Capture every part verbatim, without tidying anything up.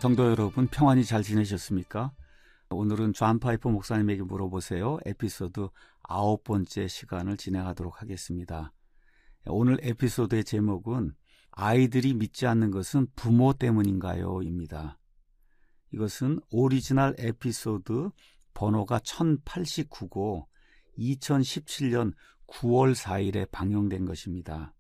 성도 여러분, 평안히 잘 지내셨습니까? 오늘은 존 파이퍼 목사님에게 물어보세요. 에피소드 아홉 번째 시간을 진행하도록 하겠습니다. 오늘 에피소드의 제목은 아이들이 믿지 않는 것은 부모 때문인가요? 입니다. 이것은 오리지널 에피소드 번호가 천팔십구고 이천십칠 년 구월 사일에 방영된 것입니다.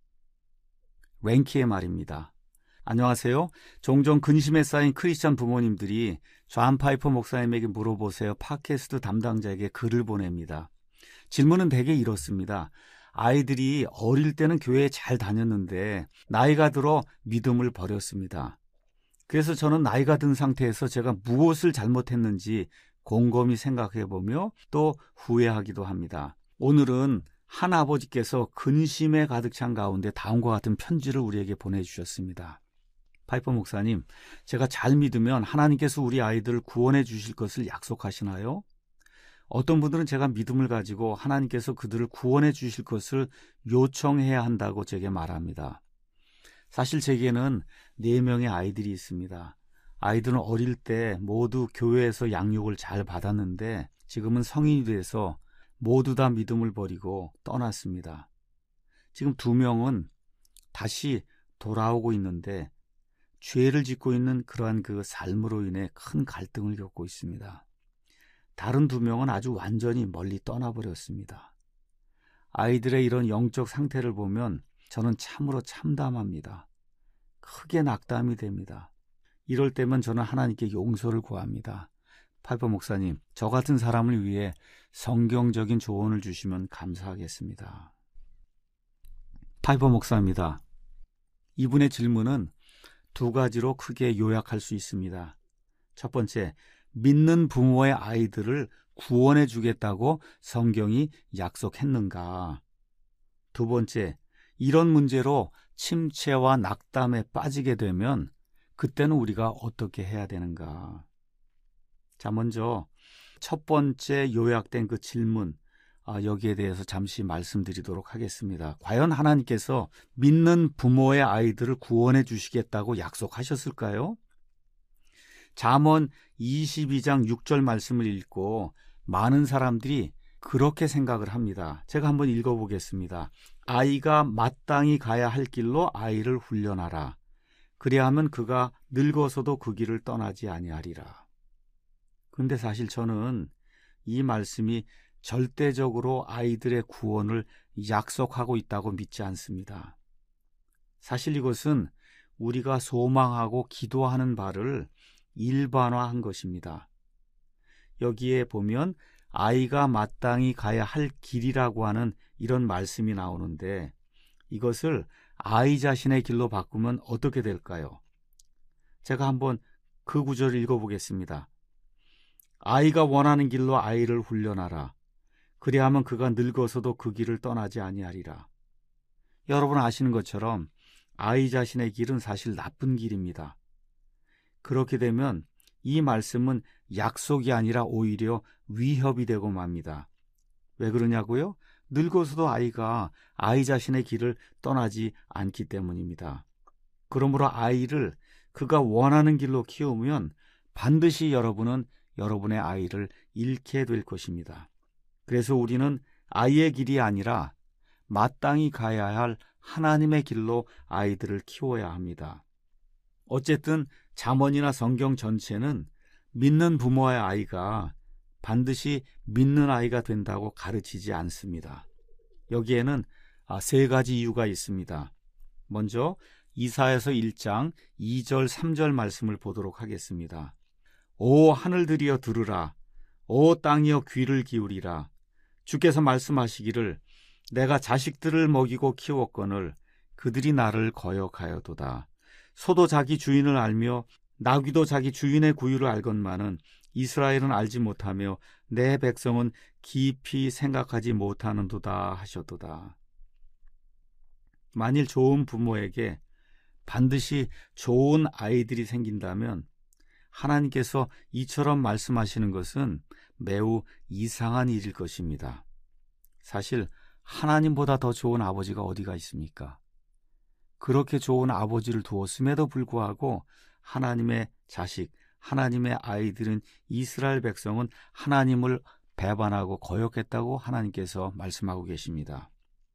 랭키의 말입니다. 안녕하세요. 종종 근심에 쌓인 크리스찬 부모님들이 존 파이퍼 목사님에게 물어보세요 팟캐스트 담당자에게 글을 보냅니다. 질문은 대개 이렇습니다. 아이들이 어릴 때는 교회에 잘 다녔는데 나이가 들어 믿음을 버렸습니다. 그래서 저는 나이가 든 상태에서 제가 무엇을 잘못했는지 곰곰이 생각해보며 또 후회하기도 합니다. 오늘은 한 아버지께서 근심에 가득 찬 가운데 다음과 같은 편지를 우리에게 보내주셨습니다. 파이퍼 목사님, 제가 잘 믿으면 하나님께서 우리 아이들을 구원해 주실 것을 약속하시나요? 어떤 분들은 제가 믿음을 가지고 하나님께서 그들을 구원해 주실 것을 요청해야 한다고 제게 말합니다. 사실 제게는 네 명의 아이들이 있습니다. 아이들은 어릴 때 모두 교회에서 양육을 잘 받았는데 지금은 성인이 돼서 모두 다 믿음을 버리고 떠났습니다. 지금 두 명은 다시 돌아오고 있는데 죄를 짓고 있는 그러한 그 삶으로 인해 큰 갈등을 겪고 있습니다. 다른 두 명은 아주 완전히 멀리 떠나버렸습니다. 아이들의 이런 영적 상태를 보면 저는 참으로 참담합니다. 크게 낙담이 됩니다. 이럴 때면 저는 하나님께 용서를 구합니다. 파이퍼 목사님, 저 같은 사람을 위해 성경적인 조언을 주시면 감사하겠습니다. 파이퍼 목사입니다. 이분의 질문은 두 가지로 크게 요약할 수 있습니다. 첫 번째, 믿는 부모의 아이들을 구원해 주겠다고 성경이 약속했는가? 두 번째, 이런 문제로 침체와 낙담에 빠지게 되면 그때는 우리가 어떻게 해야 되는가? 자, 먼저 첫 번째 요약된 그 질문, 여기에 대해서 잠시 말씀드리도록 하겠습니다. 과연 하나님께서 믿는 부모의 아이들을 구원해 주시겠다고 약속하셨을까요? 잠언 이십이 장 육 절 말씀을 읽고 많은 사람들이 그렇게 생각을 합니다. 제가 한번 읽어보겠습니다. 아이가 마땅히 가야 할 길로 아이를 훈련하라. 그리하면 그가 늙어서도 그 길을 떠나지 아니하리라. 그런데 사실 저는 이 말씀이 절대적으로 아이들의 구원을 약속하고 있다고 믿지 않습니다. 사실 이것은 우리가 소망하고 기도하는 바를 일반화한 것입니다. 여기에 보면 아이가 마땅히 가야 할 길이라고 하는 이런 말씀이 나오는데 이것을 아이 자신의 길로 바꾸면 어떻게 될까요? 제가 한번 그 구절을 읽어보겠습니다. 아이가 원하는 길로 아이를 훈련하라. 그리하면 그가 늙어서도 그 길을 떠나지 아니하리라. 여러분 아시는 것처럼 아이 자신의 길은 사실 나쁜 길입니다. 그렇게 되면 이 말씀은 약속이 아니라 오히려 위협이 되고 맙니다. 왜 그러냐고요? 늙어서도 아이가 아이 자신의 길을 떠나지 않기 때문입니다. 그러므로 아이를 그가 원하는 길로 키우면 반드시 여러분은 여러분의 아이를 잃게 될 것입니다. 그래서 우리는 아이의 길이 아니라 마땅히 가야 할 하나님의 길로 아이들을 키워야 합니다. 어쨌든 잠언이나 성경 전체는 믿는 부모의 아이가 반드시 믿는 아이가 된다고 가르치지 않습니다. 여기에는 세 가지 이유가 있습니다. 먼저 이사야서 일 장 이 절 삼 절 말씀을 보도록 하겠습니다. 오 하늘들이여 들으라. 오 땅이여 귀를 기울이라. 주께서 말씀하시기를 내가 자식들을 먹이고 키웠거늘 그들이 나를 거역하여도다. 소도 자기 주인을 알며 나귀도 자기 주인의 구유를 알건만은 이스라엘은 알지 못하며 내 백성은 깊이 생각하지 못하는도다 하셨도다. 만일 좋은 부모에게 반드시 좋은 아이들이 생긴다면 하나님께서 이처럼 말씀하시는 것은 매우 이상한 일일 것입니다. 사실 하나님보다 더 좋은 아버지가 어디가 있습니까? 그렇게 좋은 아버지를 두었음에도 불구하고 하나님의 자식, 하나님의 아이들인 이스라엘 백성은 하나님을 배반하고 거역했다고 하나님께서 말씀하고 계십니다.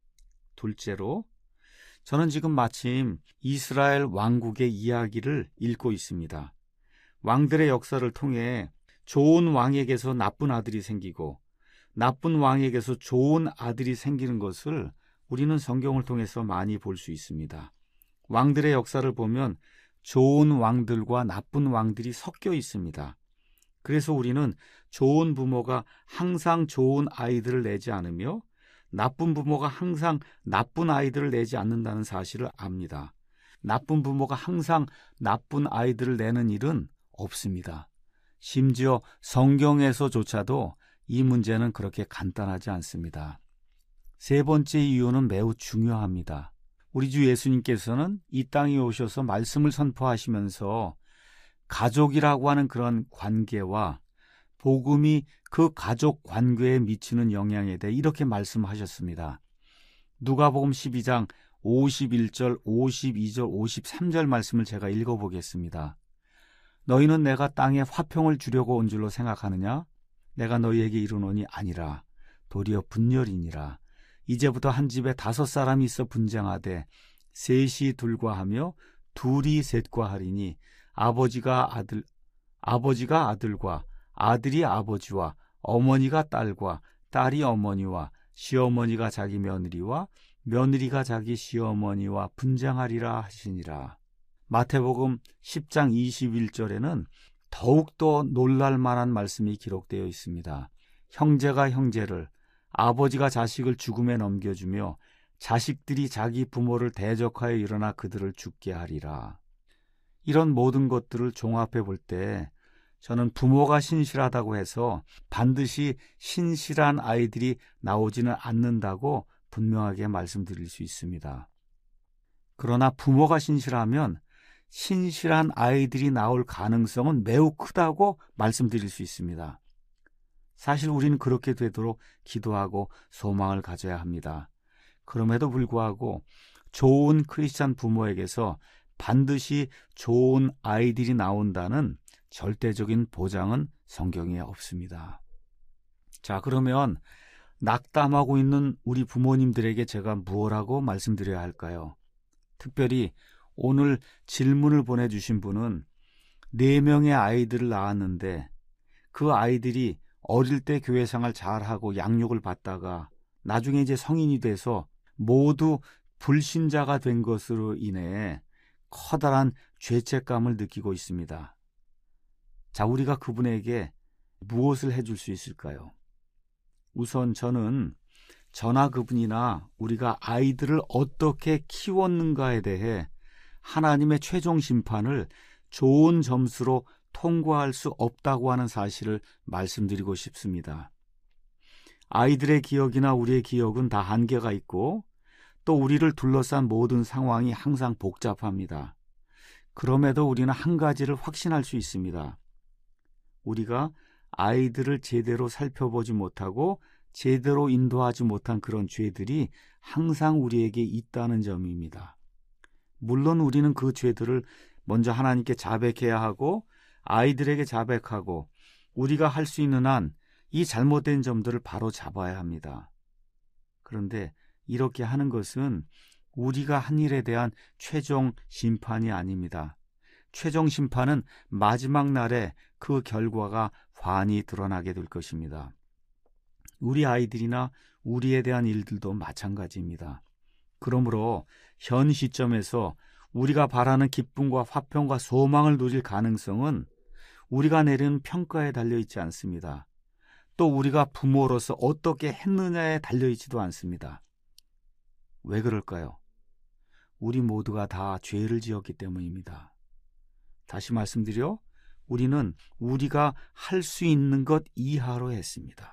둘째로, 저는 지금 마침 이스라엘 왕국의 이야기를 읽고 있습니다. 왕들의 역사를 통해 좋은 왕에게서 나쁜 아들이 생기고 나쁜 왕에게서 좋은 아들이 생기는 것을 우리는 성경을 통해서 많이 볼 수 있습니다. 왕들의 역사를 보면 좋은 왕들과 나쁜 왕들이 섞여 있습니다. 그래서 우리는 좋은 부모가 항상 좋은 아이들을 내지 않으며 나쁜 부모가 항상 나쁜 아이들을 내지 않는다는 사실을 압니다. 나쁜 부모가 항상 나쁜 아이들을 내는 일은 없습니다. 심지어 성경에서조차도 이 문제는 그렇게 간단하지 않습니다. 세 번째 이유는 매우 중요합니다. 우리 주 예수님께서는 이 땅에 오셔서 말씀을 선포하시면서 가족이라고 하는 그런 관계와 복음이 그 가족 관계에 미치는 영향에 대해 이렇게 말씀하셨습니다. 누가복음 십이 장 오십일 절, 오십이 절, 오십삼 절 말씀을 제가 읽어보겠습니다. 너희는 내가 땅에 화평을 주려고 온 줄로 생각하느냐? 내가 너희에게 이르노니 아니라 도리어 분열이니라. 이제부터 한 집에 다섯 사람이 있어 분쟁하되 셋이 둘과 하며 둘이 셋과 하리니 아버지가 아들, 아버지가 아들과 아들이 아버지와 어머니가 딸과 딸이 어머니와 시어머니가 자기 며느리와 며느리가 자기 시어머니와 분쟁하리라 하시니라. 마태복음 십 장 이십일 절에는 더욱더 놀랄 만한 말씀이 기록되어 있습니다. 형제가 형제를, 아버지가 자식을 죽음에 넘겨주며 자식들이 자기 부모를 대적하여 일어나 그들을 죽게 하리라. 이런 모든 것들을 종합해 볼 때 저는 부모가 신실하다고 해서 반드시 신실한 아이들이 나오지는 않는다고 분명하게 말씀드릴 수 있습니다. 그러나 부모가 신실하면 신실한 아이들이 나올 가능성은 매우 크다고 말씀드릴 수 있습니다. 사실 우리는 그렇게 되도록 기도하고 소망을 가져야 합니다. 그럼에도 불구하고 좋은 크리스찬 부모에게서 반드시 좋은 아이들이 나온다는 절대적인 보장은 성경에 없습니다. 자, 그러면 낙담하고 있는 우리 부모님들에게 제가 무엇라고 말씀드려야 할까요? 특별히 오늘 질문을 보내주신 분은 네 명의 아이들을 낳았는데 그 아이들이 어릴 때 교회 생활 잘하고 양육을 받다가 나중에 이제 성인이 돼서 모두 불신자가 된 것으로 인해 커다란 죄책감을 느끼고 있습니다. 자, 우리가 그분에게 무엇을 해줄 수 있을까요? 우선 저는 저나 그분이나 우리가 아이들을 어떻게 키웠는가에 대해 하나님의 최종 심판을 좋은 점수로 통과할 수 없다고 하는 사실을 말씀드리고 싶습니다. 아이들의 기억이나 우리의 기억은 다 한계가 있고 또 우리를 둘러싼 모든 상황이 항상 복잡합니다. 그럼에도 우리는 한 가지를 확신할 수 있습니다. 우리가 아이들을 제대로 살펴보지 못하고 제대로 인도하지 못한 그런 죄들이 항상 우리에게 있다는 점입니다. 물론 우리는 그 죄들을 먼저 하나님께 자백해야 하고 아이들에게 자백하고 우리가 할 수 있는 한 이 잘못된 점들을 바로 잡아야 합니다. 그런데 이렇게 하는 것은 우리가 한 일에 대한 최종 심판이 아닙니다. 최종 심판은 마지막 날에 그 결과가 환히 드러나게 될 것입니다. 우리 아이들이나 우리에 대한 일들도 마찬가지입니다. 그러므로 현 시점에서 우리가 바라는 기쁨과 화평과 소망을 누릴 가능성은 우리가 내리는 평가에 달려있지 않습니다. 또 우리가 부모로서 어떻게 했느냐에 달려있지도 않습니다. 왜 그럴까요? 우리 모두가 다 죄를 지었기 때문입니다. 다시 말씀드려 우리는 우리가 할 수 있는 것 이하로 했습니다.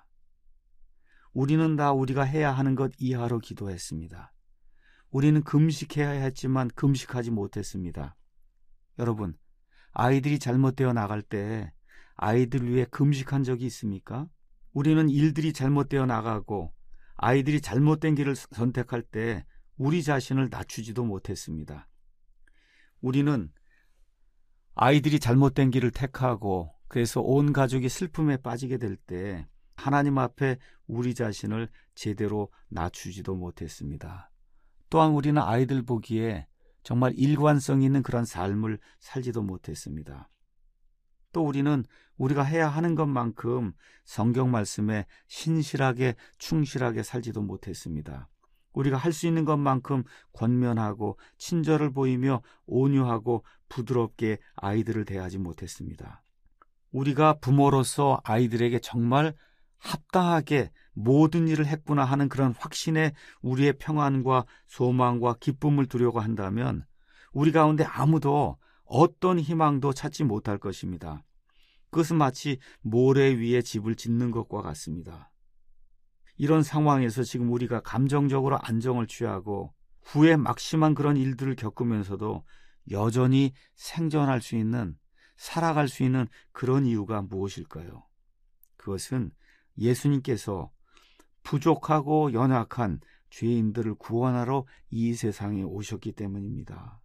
우리는 다 우리가 해야 하는 것 이하로 기도했습니다. 우리는 금식해야 했지만 금식하지 못했습니다. 여러분, 아이들이 잘못되어 나갈 때 아이들 위해 금식한 적이 있습니까? 우리는 일들이 잘못되어 나가고 아이들이 잘못된 길을 선택할 때 우리 자신을 낮추지도 못했습니다. 우리는 아이들이 잘못된 길을 택하고 그래서 온 가족이 슬픔에 빠지게 될 때 하나님 앞에 우리 자신을 제대로 낮추지도 못했습니다. 또한 우리는 아이들 보기에 정말 일관성 있는 그런 삶을 살지도 못했습니다. 또 우리는 우리가 해야 하는 것만큼 성경 말씀에 신실하게 충실하게 살지도 못했습니다. 우리가 할 수 있는 것만큼 권면하고 친절을 보이며 온유하고 부드럽게 아이들을 대하지 못했습니다. 우리가 부모로서 아이들에게 정말 합당하게 모든 일을 했구나 하는 그런 확신에 우리의 평안과 소망과 기쁨을 두려고 한다면 우리 가운데 아무도 어떤 희망도 찾지 못할 것입니다. 그것은 마치 모래 위에 집을 짓는 것과 같습니다. 이런 상황에서 지금 우리가 감정적으로 안정을 취하고 후에 막심한 그런 일들을 겪으면서도 여전히 생존할 수 있는, 살아갈 수 있는 그런 이유가 무엇일까요? 그것은 예수님께서 부족하고 연약한 죄인들을 구원하러 이 세상에 오셨기 때문입니다.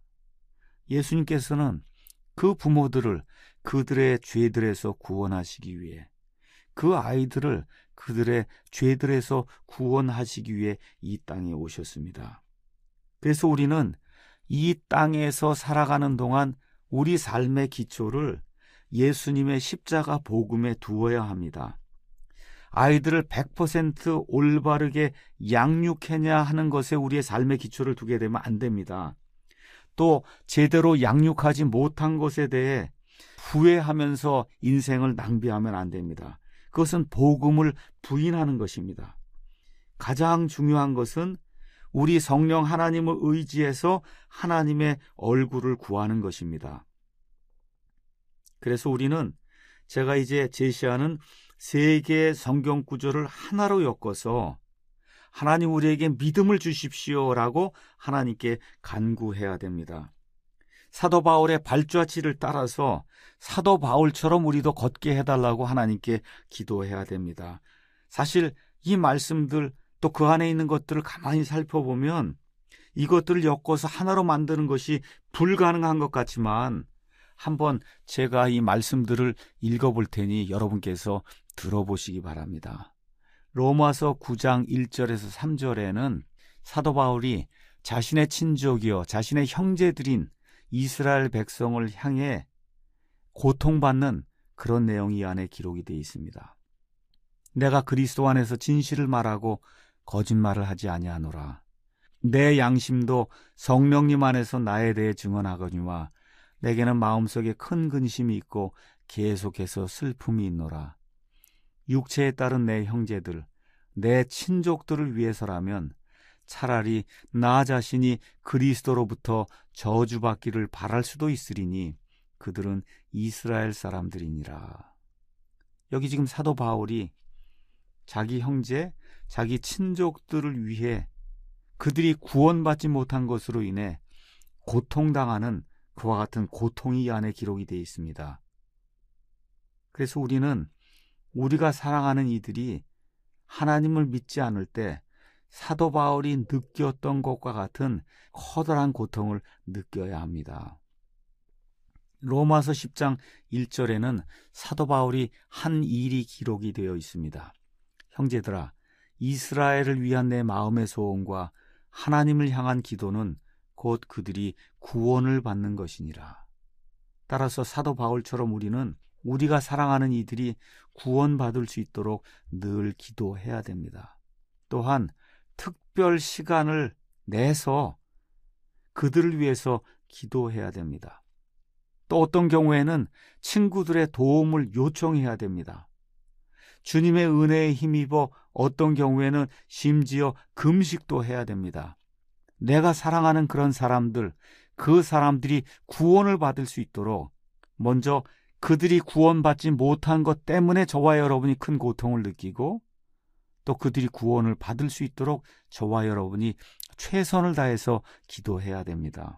예수님께서는 그 부모들을 그들의 죄들에서 구원하시기 위해, 그 아이들을 그들의 죄들에서 구원하시기 위해 이 땅에 오셨습니다. 그래서 우리는 이 땅에서 살아가는 동안 우리 삶의 기초를 예수님의 십자가 복음에 두어야 합니다. 아이들을 백 퍼센트 올바르게 양육해야 하는 것에 우리의 삶의 기초를 두게 되면 안 됩니다. 또 제대로 양육하지 못한 것에 대해 후회하면서 인생을 낭비하면 안 됩니다. 그것은 복음을 부인하는 것입니다. 가장 중요한 것은 우리 성령 하나님을 의지해서 하나님의 얼굴을 구하는 것입니다. 그래서 우리는 제가 이제 제시하는 세 개의 성경 구절을 하나로 엮어서 하나님 우리에게 믿음을 주십시오라고 하나님께 간구해야 됩니다. 사도 바울의 발자취를 따라서 사도 바울처럼 우리도 걷게 해달라고 하나님께 기도해야 됩니다. 사실 이 말씀들 또 그 안에 있는 것들을 가만히 살펴보면 이것들을 엮어서 하나로 만드는 것이 불가능한 것 같지만 한번 제가 이 말씀들을 읽어볼 테니 여러분께서 들어보시기 바랍니다. 로마서 구 장 일 절에서 삼 절에는 사도 바울이 자신의 친족이요 자신의 형제들인 이스라엘 백성을 향해 고통받는 그런 내용이 이 안에 기록이 되어 있습니다. 내가 그리스도 안에서 진실을 말하고 거짓말을 하지 아니하노라. 내 양심도 성령님 안에서 나에 대해 증언하거니와 내게는 마음속에 큰 근심이 있고 계속해서 슬픔이 있노라. 육체에 따른 내 형제들, 내 친족들을 위해서라면 차라리 나 자신이 그리스도로부터 저주받기를 바랄 수도 있으리니 그들은 이스라엘 사람들이니라. 여기 지금 사도 바울이 자기 형제, 자기 친족들을 위해 그들이 구원받지 못한 것으로 인해 고통당하는 그와 같은 고통이 이 안에 기록이 되어 있습니다. 그래서 우리는 우리가 사랑하는 이들이 하나님을 믿지 않을 때 사도 바울이 느꼈던 것과 같은 커다란 고통을 느껴야 합니다. 로마서 십 장 일 절에는 사도 바울이 한 일이 기록이 되어 있습니다. 형제들아, 이스라엘을 위한 내 마음의 소원과 하나님을 향한 기도는 곧 그들이 구원을 받는 것이니라. 따라서 사도 바울처럼 우리는 우리가 사랑하는 이들이 구원받을 수 있도록 늘 기도해야 됩니다. 또한 특별 시간을 내서 그들을 위해서 기도해야 됩니다. 또 어떤 경우에는 친구들의 도움을 요청해야 됩니다. 주님의 은혜에 힘입어 어떤 경우에는 심지어 금식도 해야 됩니다. 내가 사랑하는 그런 사람들, 그 사람들이 구원을 받을 수 있도록 먼저 그들이 구원받지 못한 것 때문에 저와 여러분이 큰 고통을 느끼고 또 그들이 구원을 받을 수 있도록 저와 여러분이 최선을 다해서 기도해야 됩니다.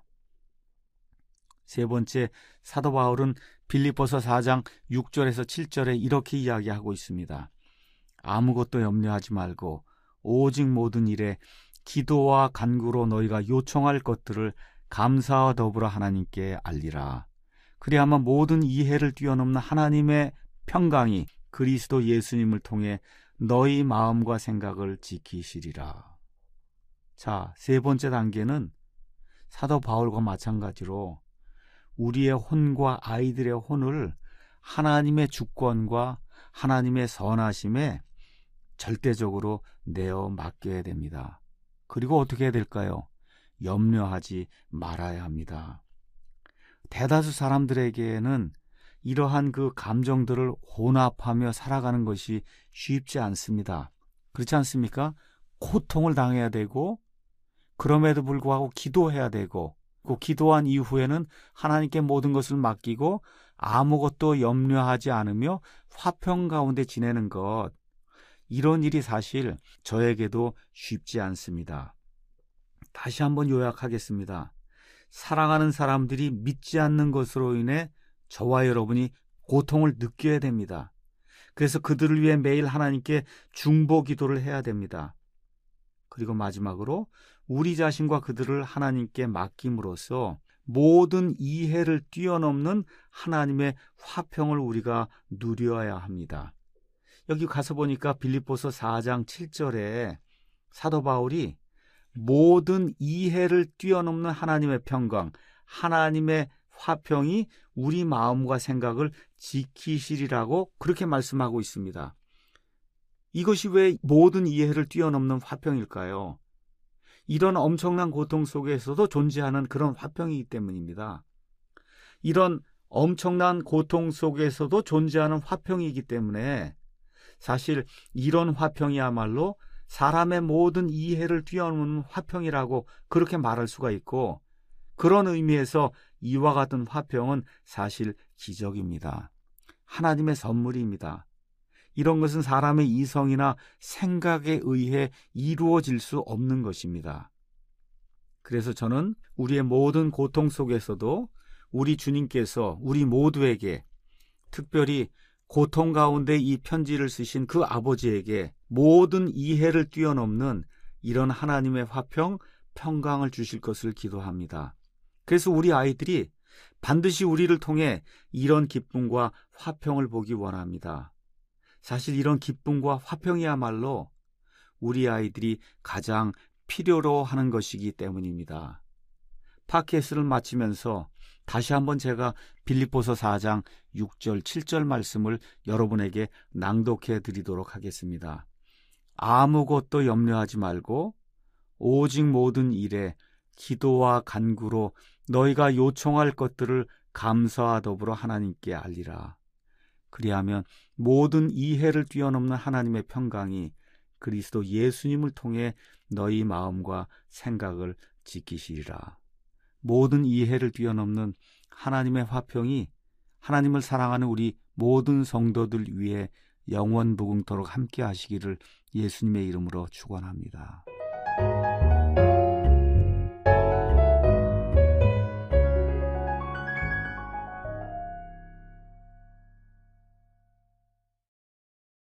세 번째, 사도 바울은 빌립보서 사 장 육 절에서 칠 절에 이렇게 이야기하고 있습니다. 아무것도 염려하지 말고 오직 모든 일에 기도와 간구로 너희가 요청할 것들을 감사와 더불어 하나님께 알리라. 그리야만 모든 이해를 뛰어넘는 하나님의 평강이 그리스도 예수님을 통해 너희 마음과 생각을 지키시리라. 자, 세 번째 단계는 사도 바울과 마찬가지로 우리의 혼과 아이들의 혼을 하나님의 주권과 하나님의 선하심에 절대적으로 내어 맡겨야 됩니다. 그리고 어떻게 해야 될까요? 염려하지 말아야 합니다. 대다수 사람들에게는 이러한 그 감정들을 혼합하며 살아가는 것이 쉽지 않습니다. 그렇지 않습니까? 고통을 당해야 되고 그럼에도 불구하고 기도해야 되고 그 기도한 이후에는 하나님께 모든 것을 맡기고 아무것도 염려하지 않으며 화평 가운데 지내는 것, 이런 일이 사실 저에게도 쉽지 않습니다. 다시 한번 요약하겠습니다. 사랑하는 사람들이 믿지 않는 것으로 인해 저와 여러분이 고통을 느껴야 됩니다. 그래서 그들을 위해 매일 하나님께 중보 기도를 해야 됩니다. 그리고 마지막으로 우리 자신과 그들을 하나님께 맡김으로써 모든 이해를 뛰어넘는 하나님의 화평을 우리가 누려야 합니다. 여기 가서 보니까 빌립보서 사 장 칠 절에 사도 바울이 모든 이해를 뛰어넘는 하나님의 평강, 하나님의 화평이 우리 마음과 생각을 지키시리라고 그렇게 말씀하고 있습니다. 이것이 왜 모든 이해를 뛰어넘는 화평일까요? 이런 엄청난 고통 속에서도 존재하는 그런 화평이기 때문입니다. 이런 엄청난 고통 속에서도 존재하는 화평이기 때문에 사실 이런 화평이야말로 사람의 모든 이해를 뛰어넘는 화평이라고 그렇게 말할 수가 있고, 그런 의미에서 이와 같은 화평은 사실 기적입니다. 하나님의 선물입니다. 이런 것은 사람의 이성이나 생각에 의해 이루어질 수 없는 것입니다. 그래서 저는 우리의 모든 고통 속에서도 우리 주님께서 우리 모두에게, 특별히 고통 가운데 이 편지를 쓰신 그 아버지에게 모든 이해를 뛰어넘는 이런 하나님의 화평, 평강을 주실 것을 기도합니다. 그래서 우리 아이들이 반드시 우리를 통해 이런 기쁨과 화평을 보기 원합니다. 사실 이런 기쁨과 화평이야말로 우리 아이들이 가장 필요로 하는 것이기 때문입니다. 팟캐스트를 마치면서 다시 한번 제가 빌립보서 사 장 육 절 칠 절 말씀을 여러분에게 낭독해 드리도록 하겠습니다. 아무것도 염려하지 말고 오직 모든 일에 기도와 간구로 너희가 요청할 것들을 감사와 더불어 하나님께 알리라. 그리하면 모든 이해를 뛰어넘는 하나님의 평강이 그리스도 예수님을 통해 너희 마음과 생각을 지키시리라. 모든 이해를 뛰어넘는 하나님의 화평이 하나님을 사랑하는 우리 모든 성도들 위해 영원무궁토록 함께 하시기를 예수님의 이름으로 축원합니다.